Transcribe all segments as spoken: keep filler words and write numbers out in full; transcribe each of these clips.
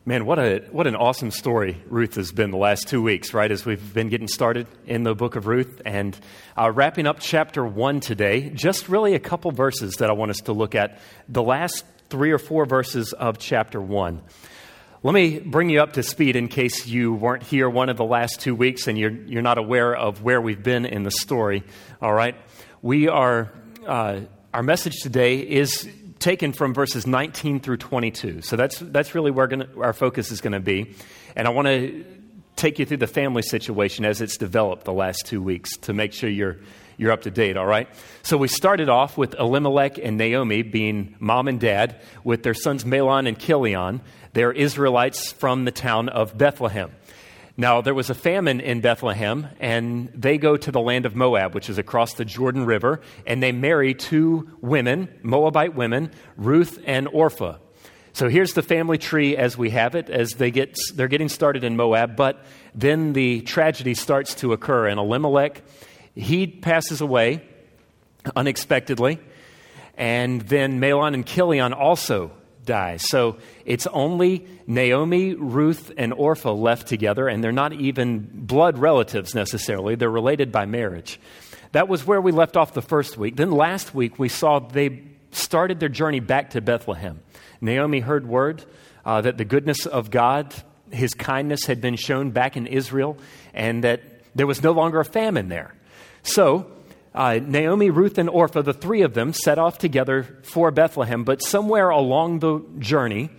Man, what a what an awesome story Ruth has been the last two weeks, right, as we've been getting started in the book of Ruth. And uh, wrapping up chapter one today, just really a couple verses that I want us to look at, the last three or four verses of chapter one. Let me bring you up to speed in case you weren't here one of the last two weeks and you're, you're not aware of where we've been in the story, all right? We are, uh, our message today is taken from verses nineteen through twenty-two. So that's that's really where gonna, our focus is going to be. And I want to take you through the family situation as it's developed the last two weeks to make sure you're you're up to date, all right? So we started off with Elimelech and Naomi being mom and dad with their sons Mahlon and Chilion. They're Israelites from the town of Bethlehem. Now, there was a famine in Bethlehem, and they go to the land of Moab, which is across the Jordan River, and they marry two women, Moabite women, Ruth and Orpah. So here's the family tree as we have it, as they get, they're getting started in Moab, but then the tragedy starts to occur, and Elimelech, he passes away unexpectedly, and then Mahlon and Chilion also die. So it's only Naomi, Ruth, and Orpah left together, and they're not even blood relatives necessarily. They're related by marriage. That was where we left off the first week. Then last week we saw they started their journey back to Bethlehem. Naomi heard word uh, that the goodness of God, his kindness had been shown back in Israel, and that there was no longer a famine there. So Uh, Naomi, Ruth, and Orpah, the three of them, set off together for Bethlehem. But somewhere along the journey,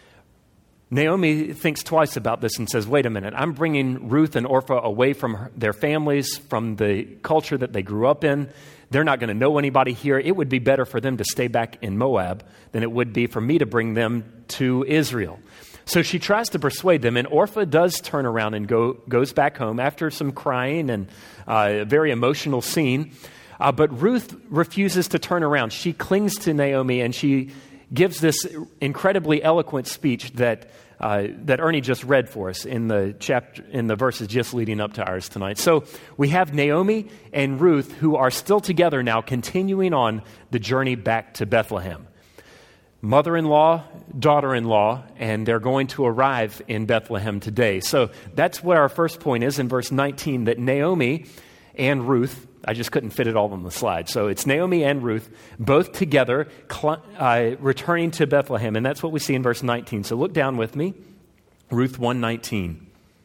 Naomi thinks twice about this and says, wait a minute, I'm bringing Ruth and Orpah away from her, their families, from the culture that they grew up in. They're not going to know anybody here. It would be better for them to stay back in Moab than it would be for me to bring them to Israel. So she tries to persuade them, and Orpah does turn around and go goes back home after some crying and uh, a very emotional scene. Uh, but Ruth refuses to turn around. She clings to Naomi, and she gives this incredibly eloquent speech that uh, that Ernie just read for us in the chapter in the verses just leading up to ours tonight. So we have Naomi and Ruth, who are still together now, continuing on the journey back to Bethlehem. Mother-in-law, daughter-in-law, and they're going to arrive in Bethlehem today. So that's what our first point is in verse nineteen, that Naomi and Ruth, I just couldn't fit it all on the slide. So it's Naomi and Ruth, both together, uh, returning to Bethlehem. And that's what we see in verse nineteen. So look down with me, Ruth one nineteen.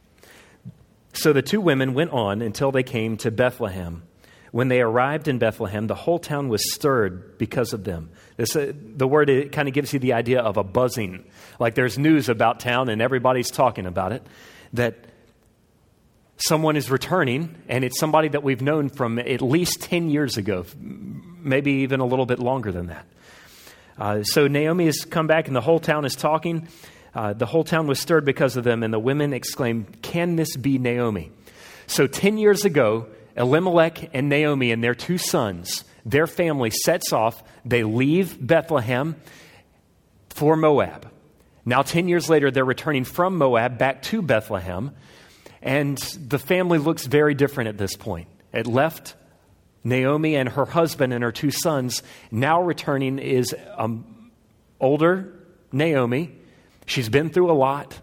So the two women went on until they came to Bethlehem. When they arrived in Bethlehem, the whole town was stirred because of them. This, uh, the word, it kind of gives you the idea of a buzzing. Like there's news about town and everybody's talking about it. That someone is returning, and it's somebody that we've known from at least ten years ago, maybe even a little bit longer than that. Uh, so Naomi has come back and the whole town is talking. Uh, the whole town was stirred because of them, and the women exclaimed, "Can this be Naomi?" So ten years ago, Elimelech and Naomi and their two sons, their family sets off. They leave Bethlehem for Moab. Now, ten years later, they're returning from Moab back to Bethlehem. And the family looks very different at this point. It left Naomi and her husband and her two sons. Now returning is um, older Naomi. She's been through a lot.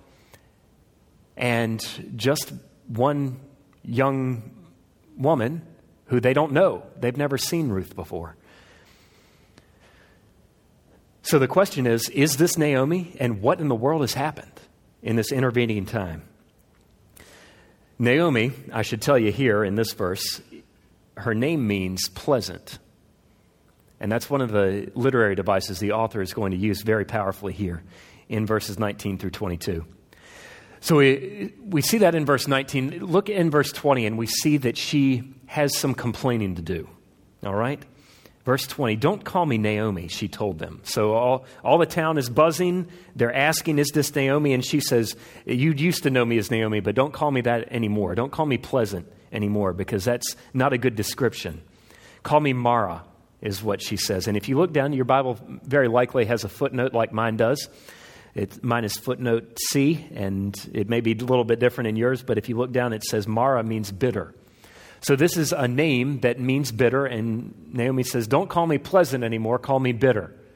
And just one young woman who they don't know. They've never seen Ruth before. So the question is, is this Naomi? And what in the world has happened in this intervening time? Naomi, I should tell you here in this verse, her name means pleasant. And that's one of the literary devices the author is going to use very powerfully here in verses nineteen through twenty-two. So we we see that in verse nineteen. Look in verse twenty, and we see that she has some complaining to do. All right? Verse twenty, "Don't call me Naomi," she told them. So all, all the town is buzzing. They're asking, "Is this Naomi?" And she says, "You used to know me as Naomi, but don't call me that anymore. Don't call me pleasant anymore, because that's not a good description. Call me Mara," is what she says. And if you look down, your Bible very likely has a footnote like mine does. It, mine is footnote C, and it may be a little bit different in yours, but if you look down, it says Mara means bitter. So this is a name that means bitter, and Naomi says, "Don't call me pleasant anymore, call me bitter."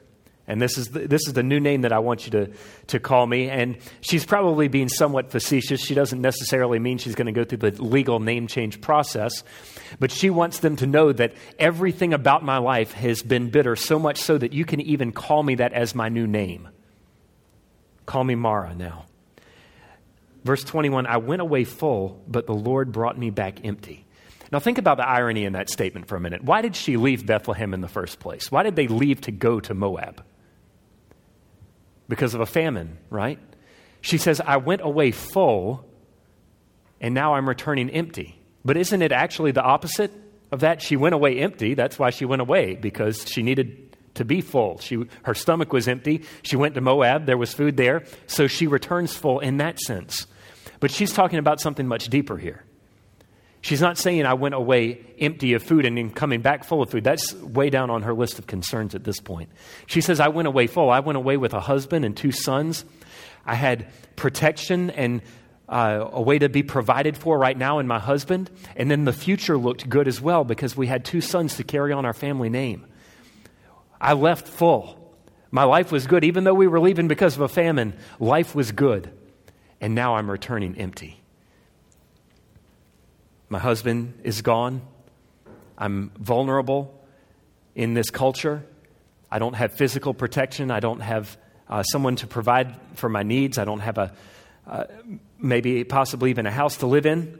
And this is the, this is the new name that I want you to, to call me. And she's probably being somewhat facetious. She doesn't necessarily mean she's going to go through the legal name change process. But she wants them to know that everything about my life has been bitter, so much so that you can even call me that as my new name. Call me Mara now. Verse twenty-one, I went away full, but the Lord brought me back empty. Now think about the irony in that statement for a minute. Why did she leave Bethlehem in the first place? Why did they leave to go to Moab? Because of a famine, right? She says, I went away full, and now I'm returning empty. But isn't it actually the opposite of that? She went away empty. That's why she went away, because she needed to be full. She, her stomach was empty. She went to Moab. There was food there. So she returns full in that sense. But she's talking about something much deeper here. She's not saying I went away empty of food and then coming back full of food. That's way down on her list of concerns at this point. She says, I went away full. I went away with a husband and two sons. I had protection and uh, a way to be provided for right now in my husband. And then the future looked good as well because we had two sons to carry on our family name. I left full. My life was good. Even though we were leaving because of a famine, life was good. And now I'm returning empty. My husband is gone. I'm vulnerable in this culture. I don't have physical protection. I don't have uh, someone to provide for my needs. I don't have a uh, maybe possibly even a house to live in.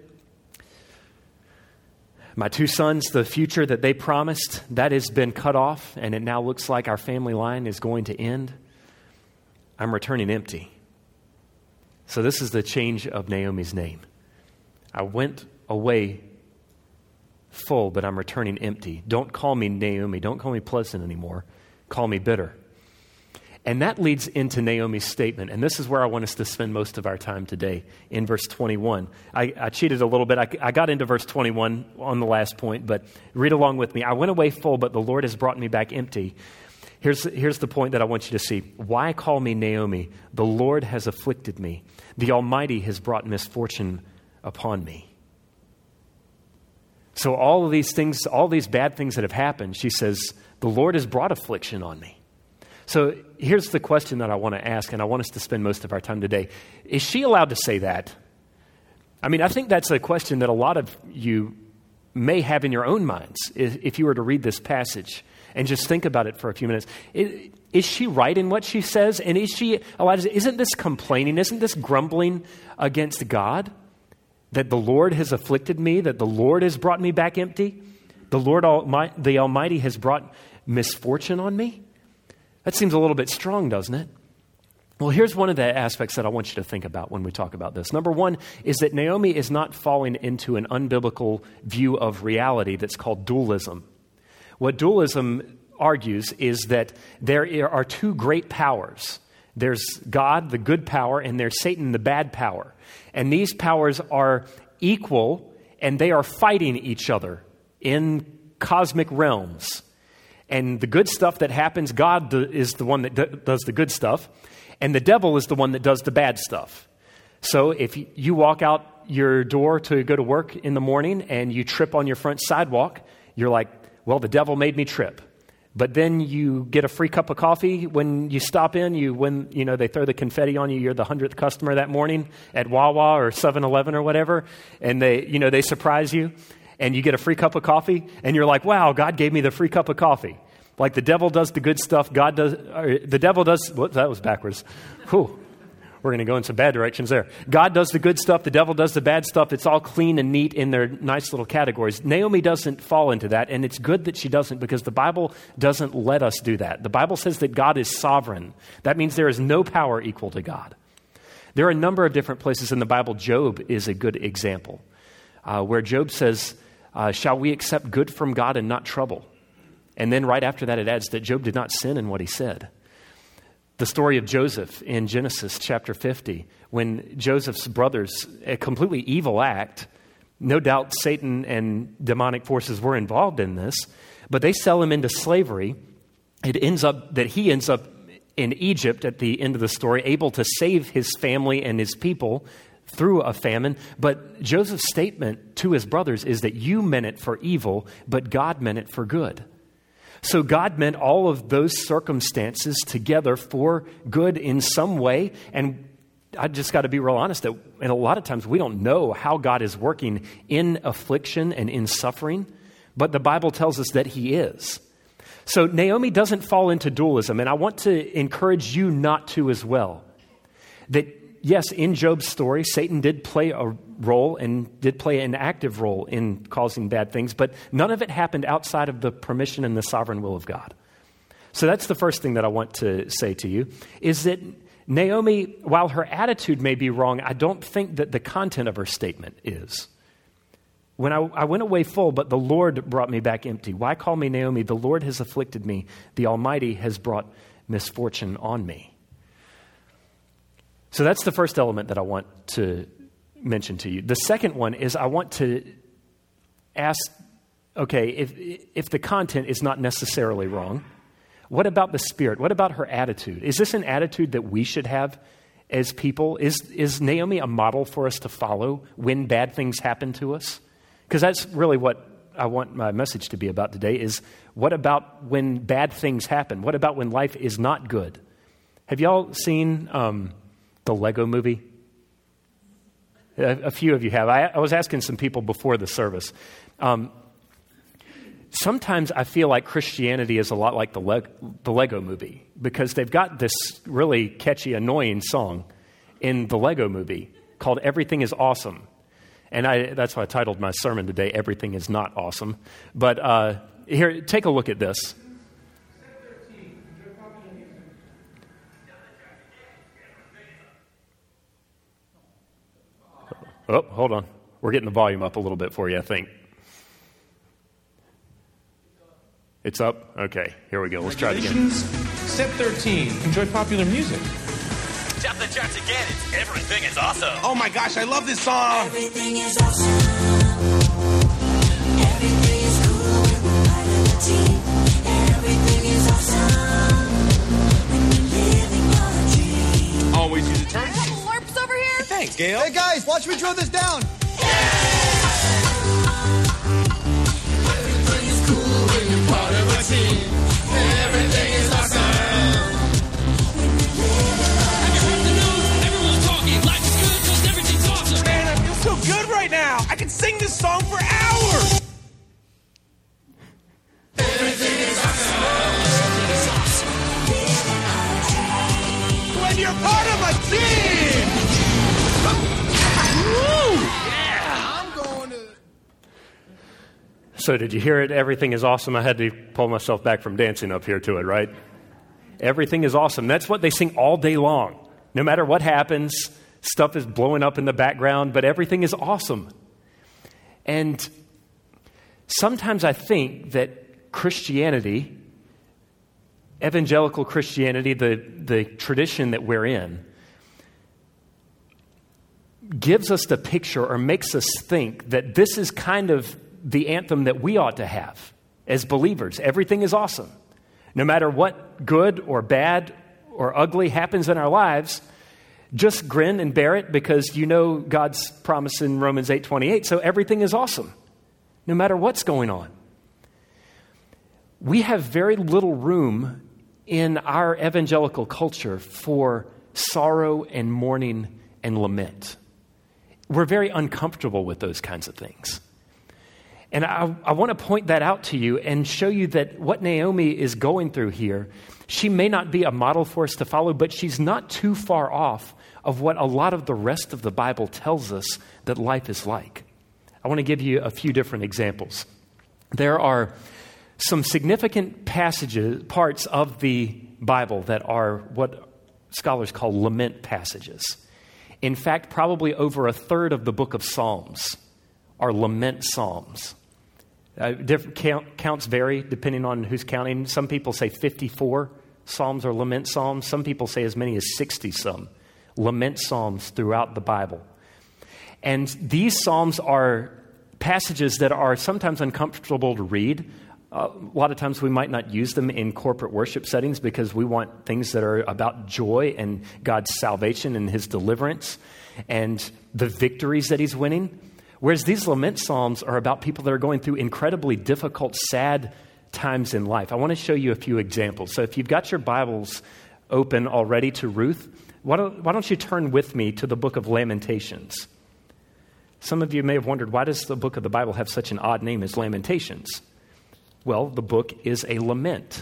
My two sons, the future that they promised, that has been cut off, and it now looks like our family line is going to end. I'm returning empty. So this is the change of Naomi's name. I went away full, but I'm returning empty. Don't call me Naomi. Don't call me pleasant anymore. Call me bitter. And that leads into Naomi's statement. And this is where I want us to spend most of our time today, in verse twenty-one. I, I cheated a little bit. I, I got into verse twenty-one on the last point, but read along with me. I went away full, but the Lord has brought me back empty. Here's, here's the point that I want you to see. Why call me Naomi? The Lord has afflicted me. The Almighty has brought misfortune upon me. So all of these things, all these bad things that have happened, she says, the Lord has brought affliction on me. So here's the question that I want to ask, and I want us to spend most of our time today. Is she allowed to say that? I mean, I think that's a question that a lot of you may have in your own minds if you were to read this passage and just think about it for a few minutes. Is she right in what she says? And is she allowed to, isn't this complaining? Isn't this grumbling against God? That the Lord has afflicted me, that the Lord has brought me back empty? The Lord, Almighty, the Almighty has brought misfortune on me? That seems a little bit strong, doesn't it? Well, here's one of the aspects that I want you to think about when we talk about this. Number one is that Naomi is not falling into an unbiblical view of reality that's called dualism. What dualism argues is that there are two great powers. There's God, the good power, and there's Satan, the bad power. And these powers are equal, and they are fighting each other in cosmic realms. And the good stuff that happens, God is the one that d- does the good stuff, and the devil is the one that does the bad stuff. So if you walk out your door to go to work in the morning and you trip on your front sidewalk, you're like, well, the devil made me trip. But then you get a free cup of coffee when you stop in. You when you know they throw the confetti on you. You're the hundredth customer that morning at Wawa or seven eleven or whatever, and they you know they surprise you, and you get a free cup of coffee, and you're like, "Wow, God gave me the free cup of coffee." Like the devil does the good stuff, God does. Or the devil does. What, that was backwards. Whew. We're going to go in some bad directions there. God does the good stuff. The devil does the bad stuff. It's all clean and neat in their nice little categories. Naomi doesn't fall into that, and it's good that she doesn't because the Bible doesn't let us do that. The Bible says that God is sovereign. That means there is no power equal to God. There are a number of different places in the Bible. Job is a good example, uh, where Job says, uh, shall we accept good from God and not trouble? And then right after that, it adds that Job did not sin in what he said. The story of Joseph in Genesis chapter fifty, when Joseph's brothers, a completely evil act, no doubt Satan and demonic forces were involved in this, but they sell him into slavery. It ends up that he ends up in Egypt at the end of the story, able to save his family and his people through a famine. But Joseph's statement to his brothers is that you meant it for evil, but God meant it for good. So God meant all of those circumstances together for good in some way. And I just got to be real honest that and a lot of times we don't know how God is working in affliction and in suffering, but the Bible tells us that he is. So Naomi doesn't fall into dualism, and I want to encourage you not to as well. That yes, in Job's story, Satan did play a role and did play an active role in causing bad things, but none of it happened outside of the permission and the sovereign will of God. So that's the first thing that I want to say to you, is that Naomi, while her attitude may be wrong, I don't think that the content of her statement is. When I, I went away full, but the Lord brought me back empty. Why call me Naomi? The Lord has afflicted me. The Almighty has brought misfortune on me. So that's the first element that I want to mention to you. The second one is I want to ask, okay, if if the content is not necessarily wrong, what about the spirit? What about her attitude? Is this an attitude that we should have as people? Is is Naomi a model for us to follow when bad things happen to us? Because that's really what I want my message to be about today, is what about when bad things happen? What about when life is not good? Have y'all seen um, the Lego movie? A, a few of you have. I, I was asking some people before the service. Um, sometimes I feel like Christianity is a lot like the, Le- the Lego movie, because they've got this really catchy, annoying song in the Lego movie called Everything is Awesome. And I, that's why I titled my sermon today, Everything is Not Awesome. But uh, here, take a look at this. Oh, hold on. We're getting the volume up a little bit for you, I think. It's up? Okay, here we go. Let's try it again. Step thirteen, enjoy popular music. Tap the charts again. It's Everything is Awesome. Oh my gosh, I love this song. Everything is awesome. Everything is cool when we're part of the team. Everything is awesome when you're living your dream. Always use a turn. Couple LARPs over here. Thanks, Gail. Hey guys, watch me draw this down. Everything is cool when you're part of a team. Everything is awesome when you're living your dream. Everyone's talking, life is good because everything's awesome. Man, I feel so good right now. I can sing this song for hours. Everything is awesome. Everything is awesome. Living our dream. When you're part of a team. I'm going to... So did you hear it? Everything is awesome. I had to pull myself back from dancing up here to it, right? Everything is awesome. That's what they sing all day long. No matter what happens, stuff is blowing up in the background, but everything is awesome. And sometimes I think that Christianity, evangelical Christianity, the, the tradition that we're in, gives us the picture or makes us think that this is kind of the anthem that we ought to have as believers. Everything is awesome. No matter what good or bad or ugly happens in our lives, just grin and bear it because you know God's promise in Romans eight twenty-eight. So everything is awesome, no matter what's going on. We have very little room in our evangelical culture for sorrow and mourning and lament. We're very uncomfortable with those kinds of things. And I, I want to point that out to you and show you that what Naomi is going through here, she may not be a model for us to follow, but she's not too far off of what a lot of the rest of the Bible tells us that life is like. I want to give you a few different examples. There are some significant passages, parts of the Bible that are what scholars call lament passages. In fact, probably over a third of the book of Psalms are lament psalms. Uh, different count, counts vary depending on who's counting. Some people say fifty-four psalms are lament psalms. Some people say as many as sixty some lament psalms throughout the Bible. And these psalms are passages that are sometimes uncomfortable to read. Uh, a lot of times we might not use them in corporate worship settings because we want things that are about joy and God's salvation and his deliverance and the victories that he's winning. Whereas these lament psalms are about people that are going through incredibly difficult, sad times in life. I want to show you a few examples. So if you've got your Bibles open already to Ruth, why don't, why don't you turn with me to the book of Lamentations? Some of you may have wondered, why does the book of the Bible have such an odd name as Lamentations? Well, the book is a lament.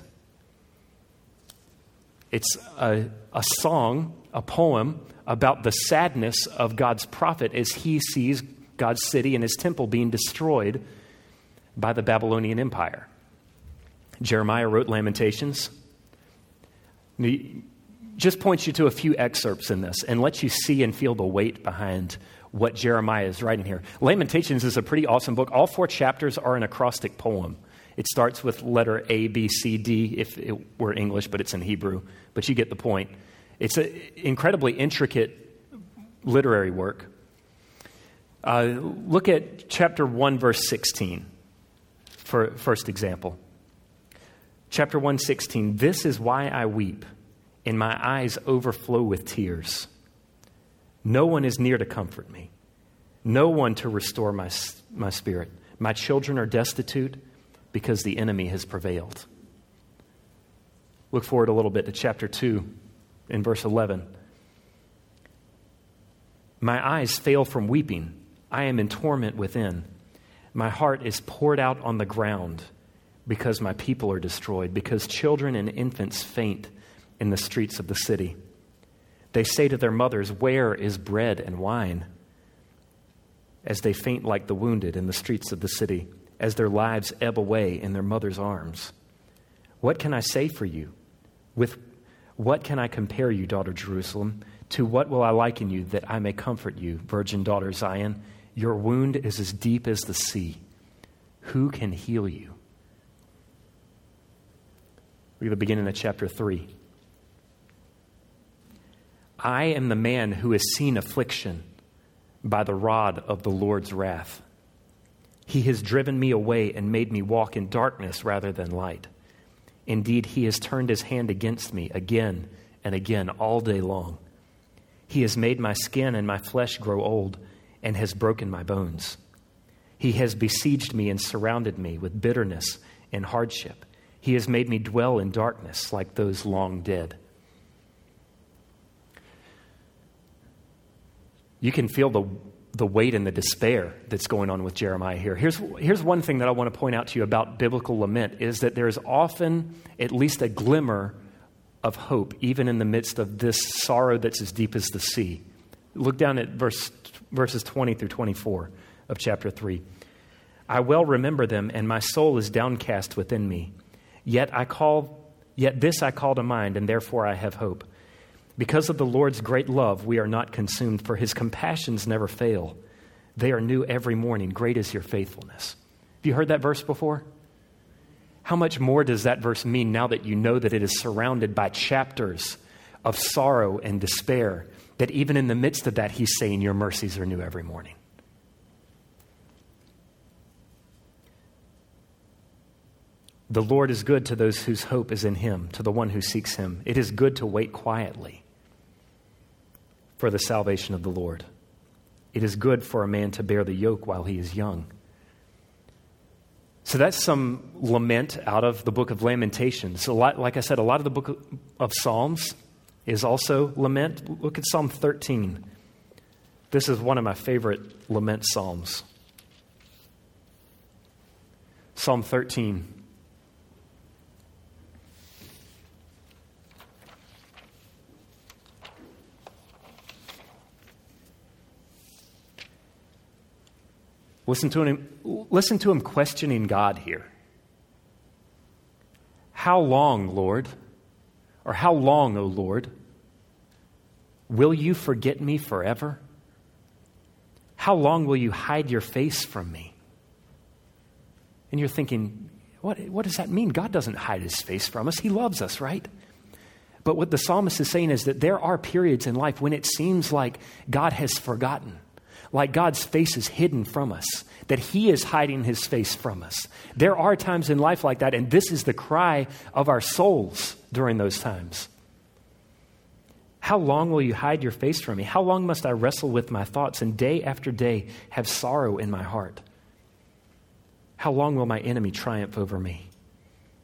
It's a, a song, a poem about the sadness of God's prophet as he sees God's city and his temple being destroyed by the Babylonian Empire. Jeremiah wrote Lamentations. He just points you to a few excerpts in this and lets you see and feel the weight behind what Jeremiah is writing here. Lamentations is a pretty awesome book. All four chapters are an acrostic poem. It starts with letter A, B, C, D, if it were English, but it's in Hebrew. But you get the point. It's an incredibly intricate literary work. Uh, look at chapter one, verse sixteen, for first example. Chapter one, sixteen, this is why I weep, and my eyes overflow with tears. No one is near to comfort me, no one to restore my, my spirit. My children are destitute because the enemy has prevailed. Look forward a little bit to chapter two in verse eleven. My eyes fail from weeping. I am in torment within. My heart is poured out on the ground because my people are destroyed, because children and infants faint in the streets of the city. They say to their mothers, where is bread and wine? As they faint like the wounded in the streets of the city, as their lives ebb away in their mother's arms. What can I say for you? With what can I compare you, daughter Jerusalem? To what will I liken you that I may comfort you, virgin daughter Zion? Your wound is as deep as the sea. Who can heal you? Look at the beginning of chapter three. I am the man who has seen affliction by the rod of the Lord's wrath. He has driven me away and made me walk in darkness rather than light. Indeed, he has turned his hand against me again and again all day long. He has made my skin and my flesh grow old and has broken my bones. He has besieged me and surrounded me with bitterness and hardship. He has made me dwell in darkness like those long dead. You can feel the the weight and the despair that's going on with Jeremiah here. Here's, here's one thing that I want to point out to you about biblical lament is that there's often at least a glimmer of hope, even in the midst of this sorrow that's as deep as the sea. Look down at verse, verses twenty through twenty-four of chapter three. I well remember them, and my soul is downcast within me. Yet I call, yet this I call to mind, and therefore I have hope. Because of the Lord's great love, we are not consumed, for his compassions never fail. They are new every morning. Great is your faithfulness. Have you heard that verse before? How much more does that verse mean now that you know that it is surrounded by chapters of sorrow and despair, that even in the midst of that, he's saying, your mercies are new every morning. The Lord is good to those whose hope is in him, to the one who seeks him. It is good to wait quietly for the salvation of the Lord. It is good for a man to bear the yoke while he is young. So that's some lament out of the book of Lamentations. A lot, like I said, a lot of the book of Psalms is also lament. Look at Psalm thirteen. This is one of my favorite lament psalms. Psalm thirteen. Listen to him, listen to him questioning God here. How long, Lord, or how long, O Lord, will you forget me forever? How long will you hide your face from me? And you're thinking, what, what does that mean? God doesn't hide his face from us. He loves us, right? But what the psalmist is saying is that there are periods in life when it seems like God has forgotten. Like God's face is hidden from us, that he is hiding his face from us. There are times in life like that, and this is the cry of our souls during those times. How long will you hide your face from me? How long must I wrestle with my thoughts and day after day have sorrow in my heart? How long will my enemy triumph over me?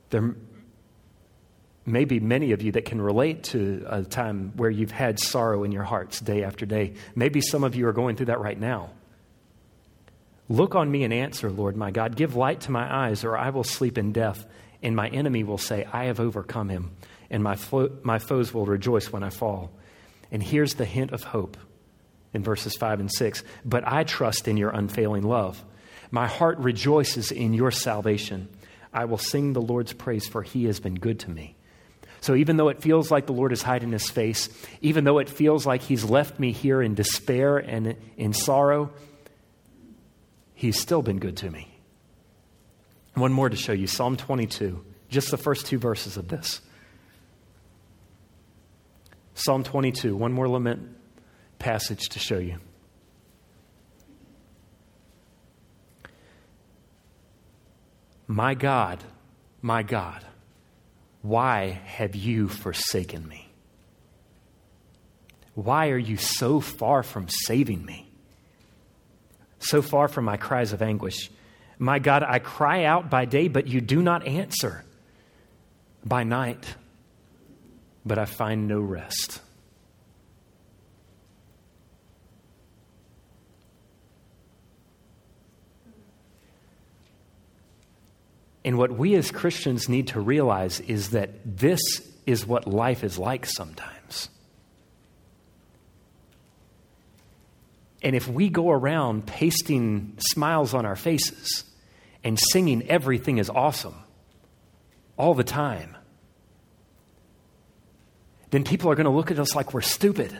There may be many of you that can relate to a time where you've had sorrow in your hearts day after day. Maybe some of you are going through that right now. Look on me and answer, Lord my God. Give light to my eyes, or I will sleep in death, and my enemy will say, I have overcome him, and my fo- my foes will rejoice when I fall. And here's the hint of hope in verses five and six. But I trust in your unfailing love. My heart rejoices in your salvation. I will sing the Lord's praise, for he has been good to me. So even though it feels like the Lord is hiding his face, even though it feels like he's left me here in despair and in sorrow, he's still been good to me. One more to show you, Psalm twenty-two, just the first two verses of this. Psalm twenty-two, one more lament passage to show you. My God, my God, why have you forsaken me? Why are you so far from saving me? So far from my cries of anguish. My God, I cry out by day, but you do not answer. By night, but I find no rest. And what we as Christians need to realize is that this is what life is like sometimes. And if we go around pasting smiles on our faces and singing everything is awesome all the time, then people are going to look at us like we're stupid,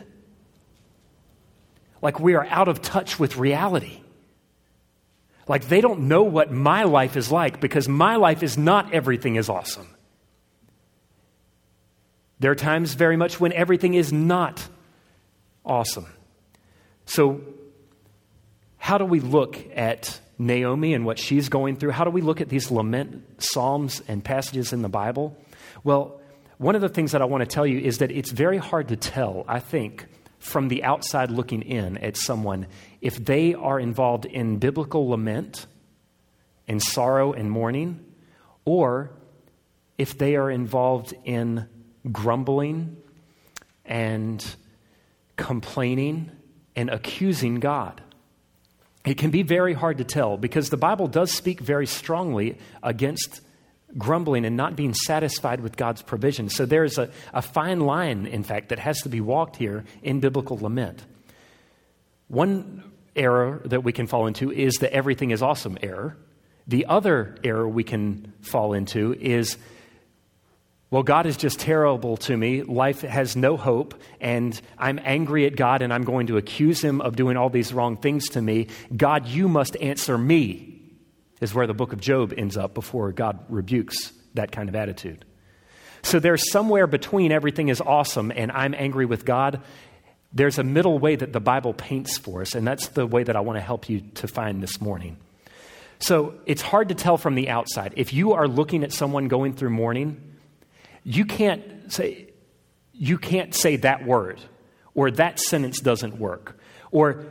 like we are out of touch with reality. Like they don't know what my life is like, because my life is not everything is awesome. There are times very much when everything is not awesome. So how do we look at Naomi and what she's going through? How do we look at these lament psalms and passages in the Bible? Well, one of the things that I want to tell you is that it's very hard to tell, I think, from the outside looking in at someone if they are involved in biblical lament and sorrow and mourning, or if they are involved in grumbling and complaining and accusing God. It can be very hard to tell, because the Bible does speak very strongly against grumbling and not being satisfied with God's provision. So there's a, a fine line, in fact, that has to be walked here in biblical lament. One error that we can fall into is the everything is awesome error. The other error we can fall into is, well, God is just terrible to me. Life has no hope, and I'm angry at God, and I'm going to accuse him of doing all these wrong things to me. God, you must answer me, is where the book of Job ends up before God rebukes that kind of attitude. So there's somewhere between everything is awesome and I'm angry with God. There's a middle way that the Bible paints for us, and that's the way that I want to help you to find this morning. So it's hard to tell from the outside. If you are looking at someone going through mourning, you can't say, you can't say that word, or that sentence doesn't work, or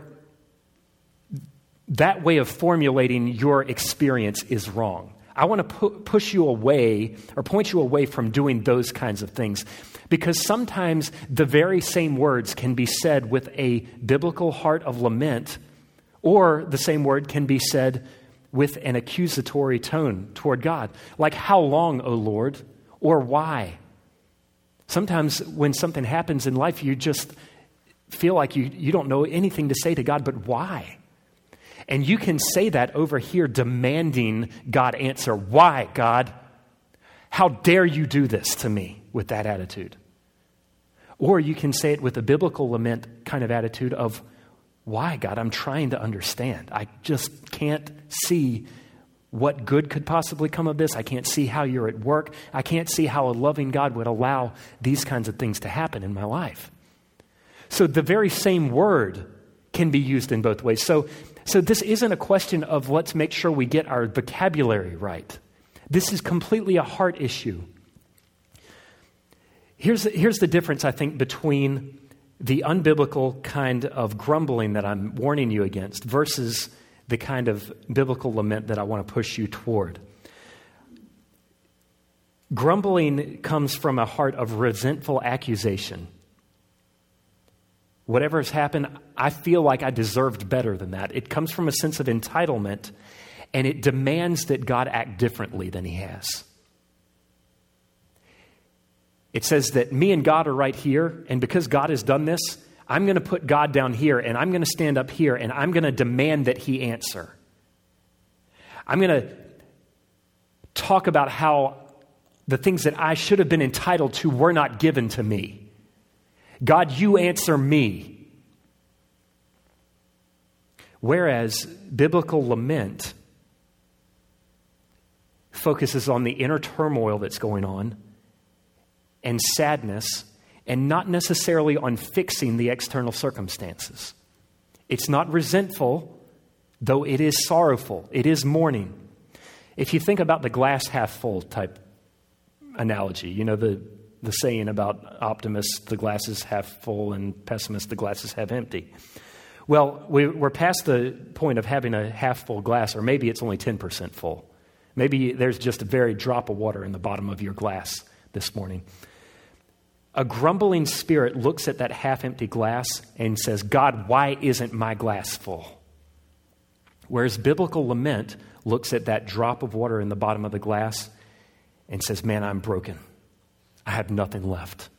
that way of formulating your experience is wrong. I want to pu- push you away or point you away from doing those kinds of things, because sometimes the very same words can be said with a biblical heart of lament, or the same word can be said with an accusatory tone toward God. Like, how long, O Lord? Or why? Sometimes when something happens in life, you just feel like you, you don't know anything to say to God, but why? And you can say that over here, demanding God answer. Why, God? How dare you do this to me, with that attitude? Or you can say it with a biblical lament kind of attitude of, why, God? I'm trying to understand. I just can't see what good could possibly come of this. I can't see how you're at work. I can't see how a loving God would allow these kinds of things to happen in my life. So the very same word can be used in both ways. So So this isn't a question of let's make sure we get our vocabulary right. This is completely a heart issue. Here's, here's the difference, I think, between the unbiblical kind of grumbling that I'm warning you against versus the kind of biblical lament that I want to push you toward. Grumbling comes from a heart of resentful accusation. Whatever has happened, I feel like I deserved better than that. It comes from a sense of entitlement, and it demands that God act differently than he has. It says that me and God are right here, and because God has done this, I'm going to put God down here, and I'm going to stand up here, and I'm going to demand that he answer. I'm going to talk about how the things that I should have been entitled to were not given to me. God, you answer me. Whereas biblical lament focuses on the inner turmoil that's going on and sadness, and not necessarily on fixing the external circumstances. It's not resentful, though it is sorrowful. It is mourning. If you think about the glass half full type analogy, you know, the, the saying about optimists, the glass is half full, and pessimists, the glass is half empty. Well, we, we're past the point of having a half full glass, or maybe it's only ten percent full. Maybe there's just a very drop of water in the bottom of your glass this morning. A grumbling spirit looks at that half-empty glass and says, God, why isn't my glass full? Whereas biblical lament looks at that drop of water in the bottom of the glass and says, man, I'm broken. I have nothing left.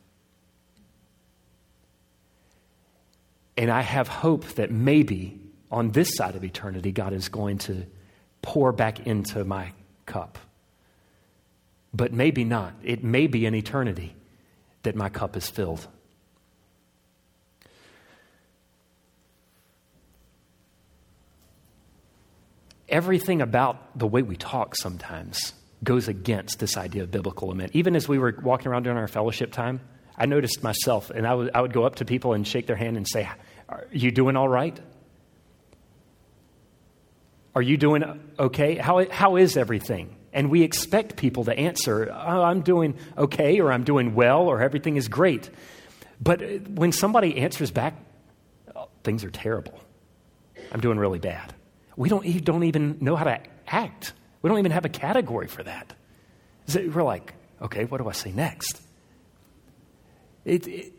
And I have hope that maybe on this side of eternity, God is going to pour back into my cup. But maybe not. It may be in eternity that my cup is filled. Everything about the way we talk sometimes goes against this idea of biblical lament. Even as we were walking around during our fellowship time, I noticed myself, and I would, I would go up to people and shake their hand and say, are you doing all right? Are you doing okay? How, how is everything? And we expect people to answer, oh, I'm doing okay, or I'm doing well, or everything is great. But when somebody answers back, oh, things are terrible. I'm doing really bad. We don't, we don't even know how to act. We don't even have a category for that. So we're like, okay, what do I say next? It, it,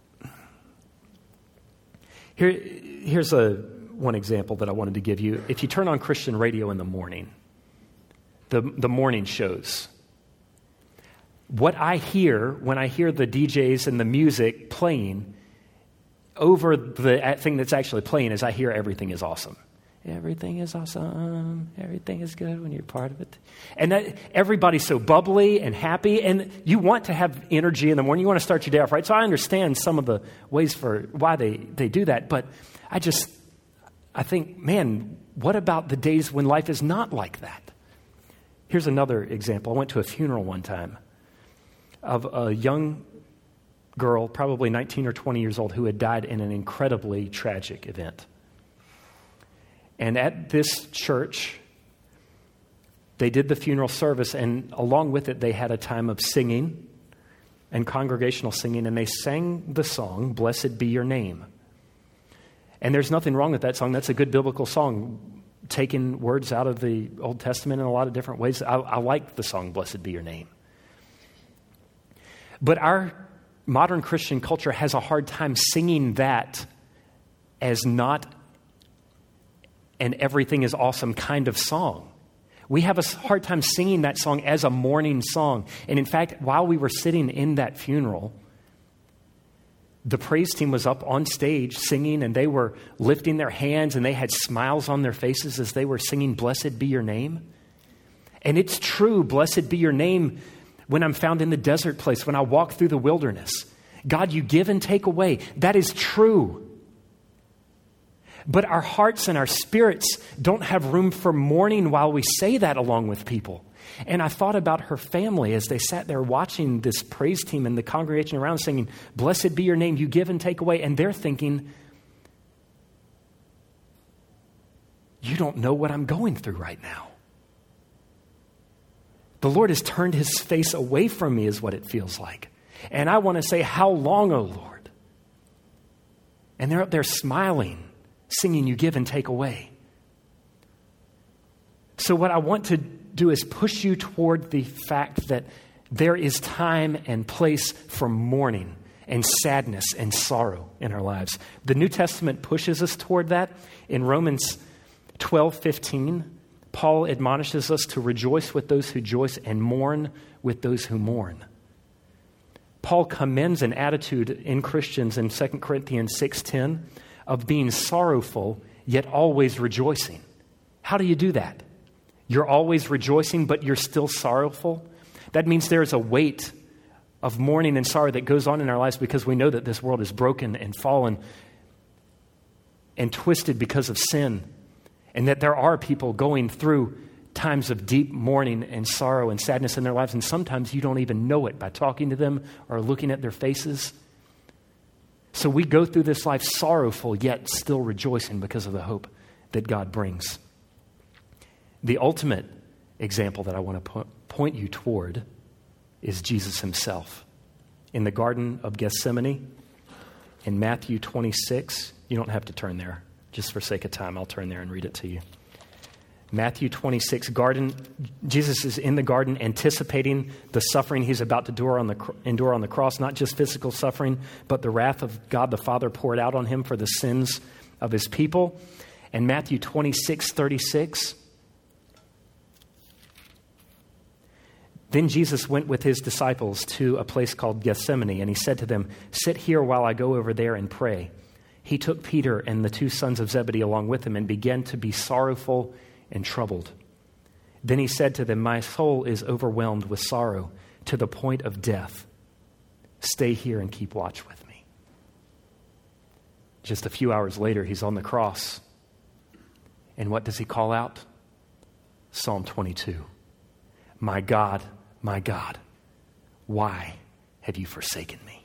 here, here's a one example that I wanted to give you. If you turn on Christian radio in the morning, the, the morning shows, what I hear when I hear the D Js and the music playing over the thing that's actually playing is I hear everything is awesome. Everything is awesome. Everything is good when you're part of it. And that, everybody's so bubbly and happy, and you want to have energy in the morning. You want to start your day off right. So I understand some of the ways for why they, they do that. But I just, I think, man, what about the days when life is not like that? Here's another example. I went to a funeral one time of a young girl, probably nineteen or twenty years old, who had died in an incredibly tragic event. And at this church, they did the funeral service, and along with it, they had a time of singing and congregational singing, and they sang the song, Blessed Be Your Name. And there's nothing wrong with that song. That's a good biblical song, taking words out of the Old Testament in a lot of different ways. I, I like the song, Blessed Be Your Name. But our modern Christian culture has a hard time singing that as not an everything is awesome kind of song. We have a hard time singing that song as a mourning song. And in fact, while we were sitting in that funeral, the praise team was up on stage singing, and they were lifting their hands, and they had smiles on their faces as they were singing, Blessed Be Your Name. And it's true, blessed be your name when I'm found in the desert place, when I walk through the wilderness. God, you give and take away. That is true. But our hearts and our spirits don't have room for mourning while we say that along with people. And I thought about her family as they sat there watching this praise team and the congregation around singing, Blessed be your name, you give and take away. And they're thinking, you don't know what I'm going through right now. The Lord has turned his face away from me is what it feels like. And I want to say, how long, O Lord? And they're up there smiling, singing, you give and take away. So what I want to do is push you toward the fact that There is time and place for mourning and sadness and sorrow in our lives. The New Testament pushes us toward that. In Romans twelve fifteen, Paul admonishes us to rejoice with those who rejoice and mourn with those who mourn. Paul commends an attitude in Christians in Second Corinthians six ten of being sorrowful yet always rejoicing. How do you do that? You're always rejoicing, but you're still sorrowful. That means there is a weight of mourning and sorrow that goes on in our lives because we know that this world is broken and fallen and twisted because of sin, and that there are people going through times of deep mourning and sorrow and sadness in their lives, and sometimes you don't even know it by talking to them or looking at their faces. So we go through this life sorrowful, yet still rejoicing because of the hope that God brings. The ultimate example that I want to po- point you toward is Jesus himself. In the Garden of Gethsemane, in Matthew twenty-six, you don't have to turn there. Just for sake of time, I'll turn there and read it to you. Matthew twenty-six, garden. Jesus is in the garden anticipating the suffering he's about to endure on the, endure on the cross, not just physical suffering, but the wrath of God the Father poured out on him for the sins of his people. And Matthew twenty-six thirty-six, then Jesus went with his disciples to a place called Gethsemane, and he said to them, "Sit here while I go over there and pray." He took Peter and the two sons of Zebedee along with him and began to be sorrowful and troubled. Then he said to them, "My soul is overwhelmed with sorrow to the point of death. Stay here and keep watch with me." Just a few hours later, he's on the cross. And what does he call out? Psalm twenty-two. "My God, my God, why have you forsaken me?"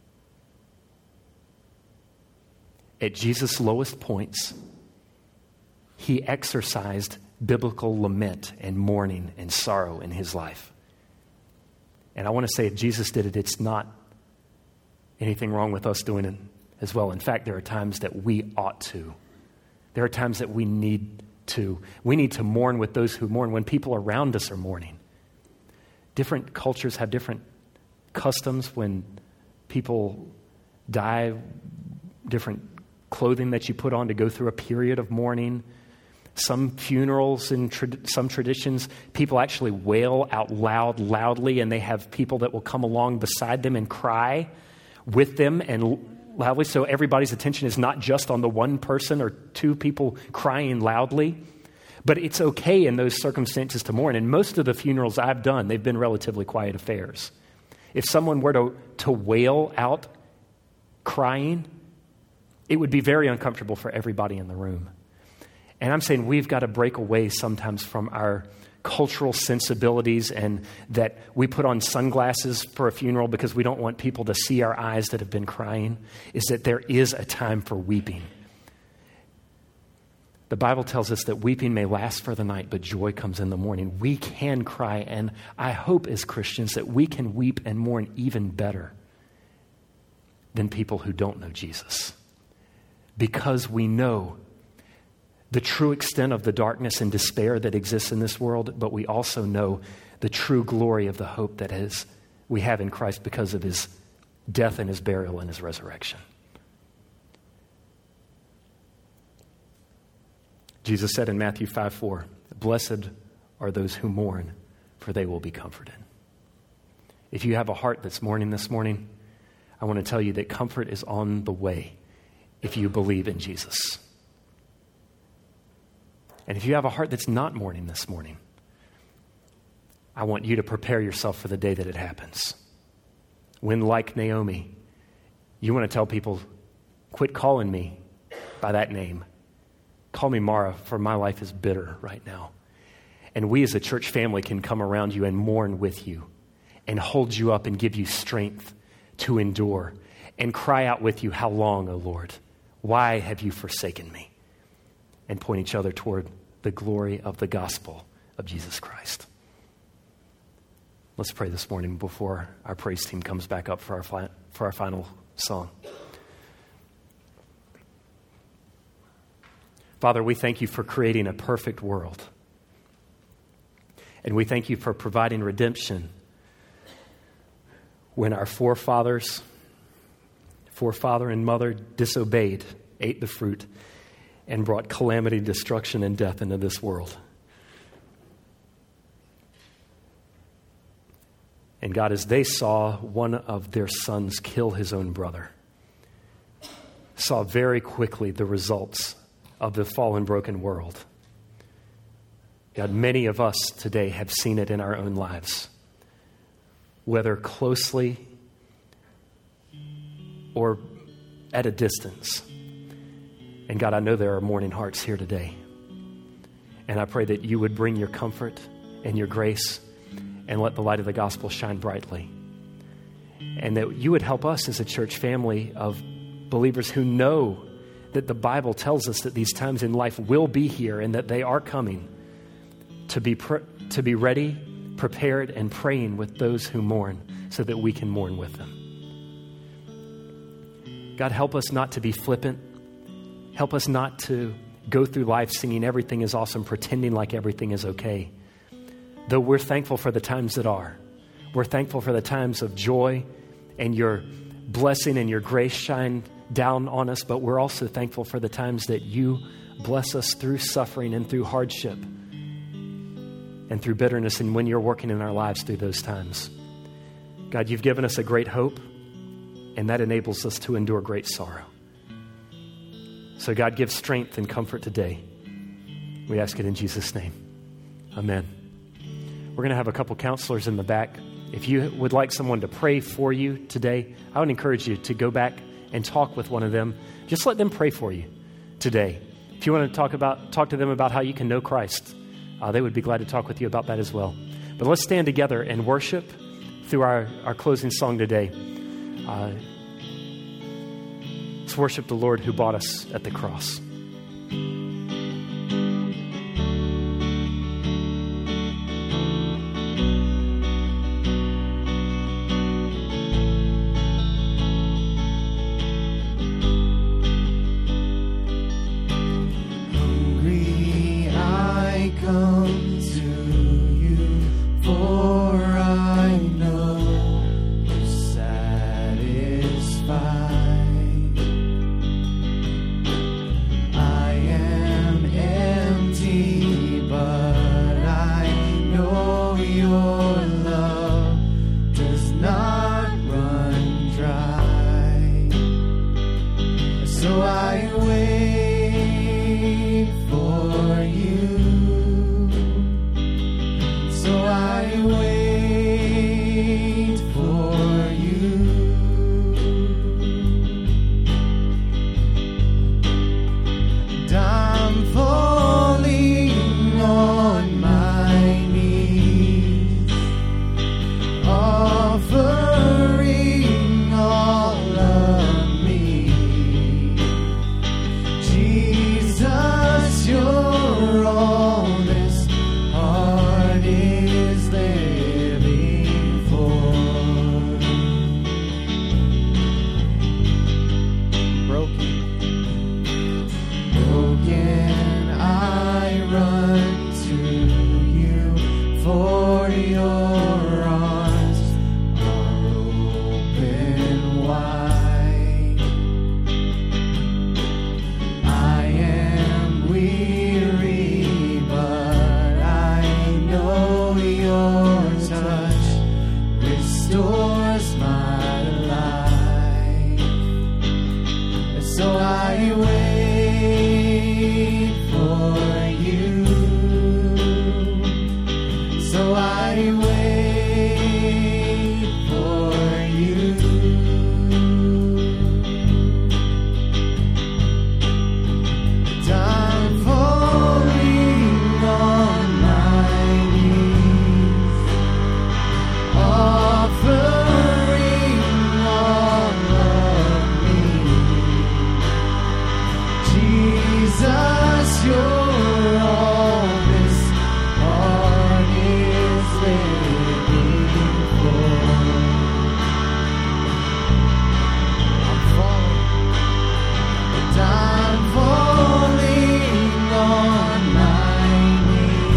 At Jesus' lowest points, he exercised biblical lament and mourning and sorrow in his life. And I want to say, if Jesus did it, it's not anything wrong with us doing it as well. In fact, there are times that we ought to. There are times that we need to. We need to mourn with those who mourn when people around us are mourning. Different cultures have different customs when people die, different clothing that you put on to go through a period of mourning. Some funerals and tra- some traditions, people actually wail out loud, loudly, and they have people that will come along beside them and cry with them and l- loudly. So everybody's attention is not just on the one person or two people crying loudly. But it's okay in those circumstances to mourn. And most of the funerals I've done, they've been relatively quiet affairs. If someone were to, to wail out crying, it would be very uncomfortable for everybody in the room. And I'm saying we've got to break away sometimes from our cultural sensibilities and that we put on sunglasses for a funeral because we don't want people to see our eyes that have been crying, is that there is a time for weeping. The Bible tells us that weeping may last for the night, but joy comes in the morning. We can cry, and I hope as Christians that we can weep and mourn even better than people who don't know Jesus. Because we know the true extent of the darkness and despair that exists in this world, but we also know the true glory of the hope that is, we have in Christ because of his death and his burial and his resurrection. Jesus said in Matthew five four, "Blessed are those who mourn, for they will be comforted." If you have a heart that's mourning this morning, I want to tell you that comfort is on the way if you believe in Jesus. And if you have a heart that's not mourning this morning, I want you to prepare yourself for the day that it happens. When, like Naomi, you want to tell people, quit calling me by that name. Call me Mara, for my life is bitter right now. And we as a church family can come around you and mourn with you and hold you up and give you strength to endure and cry out with you, "How long, O Lord? Why have you forsaken me?" And point each other toward the glory of the gospel of Jesus Christ. Let's pray this morning before our praise team comes back up for our, fi- for our final song. Father, we thank you for creating a perfect world. And we thank you for providing redemption when our forefathers, forefather and mother disobeyed, ate the fruit, and brought calamity, destruction, and death into this world. And God, as they saw one of their sons kill his own brother, saw very quickly the results of the fallen, broken world. God, many of us today have seen it in our own lives, whether closely or at a distance. And God, I know there are mourning hearts here today. And I pray that you would bring your comfort and your grace and let the light of the gospel shine brightly. And that you would help us as a church family of believers who know that the Bible tells us that these times in life will be here and that they are coming, to be pre- to be ready, prepared, and praying with those who mourn so that we can mourn with them. God, help us not to be flippant. Help us not to go through life singing everything is awesome, pretending like everything is okay. Though we're thankful for the times that are. We're thankful for the times of joy and your blessing and your grace shine down on us, but we're also thankful for the times that you bless us through suffering and through hardship and through bitterness, and when you're working in our lives through those times. God, you've given us a great hope, and that enables us to endure great sorrow. So God, give strength and comfort today. We ask it in Jesus' name. Amen. We're going to have a couple counselors in the back. If you would like someone to pray for you today, I would encourage you to go back and talk with one of them. Just let them pray for you today. If you want to talk about talk to them about how you can know Christ, uh, they would be glad to talk with you about that as well. But let's stand together and worship through our, our closing song today. Uh, let's worship the Lord who bought us at the cross.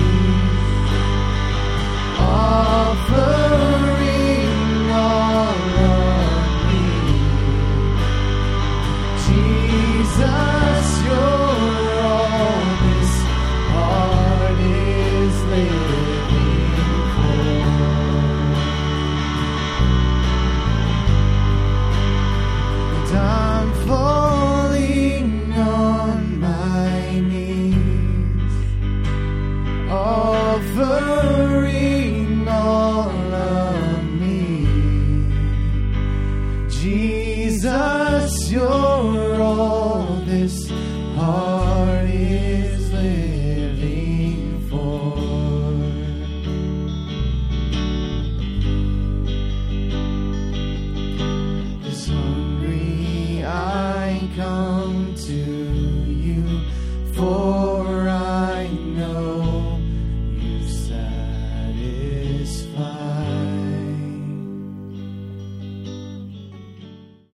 Offering all all this heart is living for. This hungry I come to you for